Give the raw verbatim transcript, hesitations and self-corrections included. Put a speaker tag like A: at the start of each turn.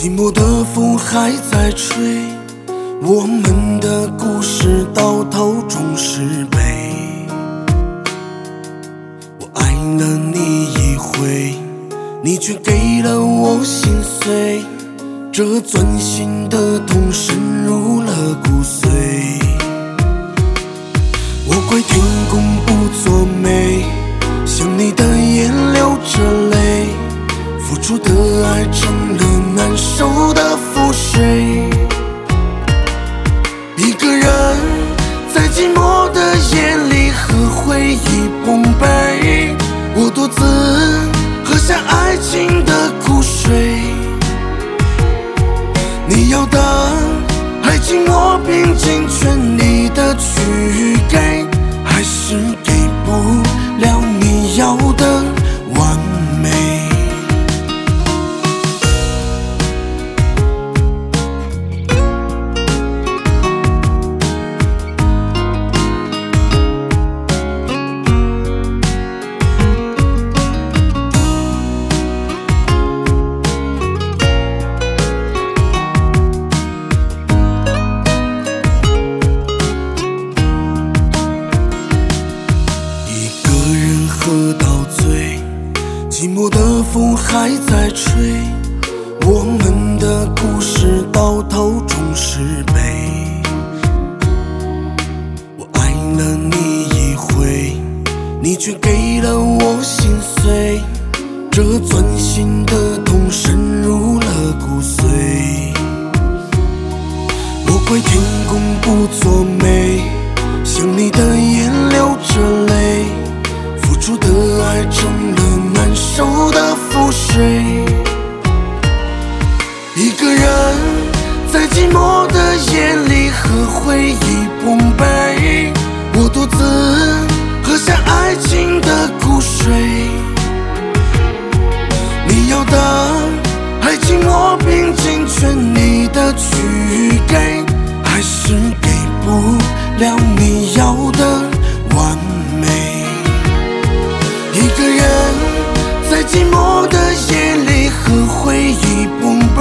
A: 寂寞的风还在吹，我们的故事到头终是悲。我爱了你一回，你却给了我心碎，这钻心的痛深入了骨髓。我怪天公不作美，想你的眼流着泪，付出的爱成了难受的覆水。一个人在寂寞的夜里和回忆碰杯，我独自喝下爱情的苦水。你要的爱情我拼尽全力的去给，还是给不了你要的完美。喝到醉，寂寞的风还在吹，我们的故事到头终是悲。我爱了你一回，你却给了我心碎，这钻心的痛深入了骨髓。我怪天公不作美，想你的眼流着泪，付出的爱成了难受的覆水。一个人在寂寞的夜里和回忆碰杯，我独自喝下爱情的苦水。你要的爱情我拼尽全力的去给，还是给不了你要的完美。一个人在寂寞的夜里和回忆碰杯，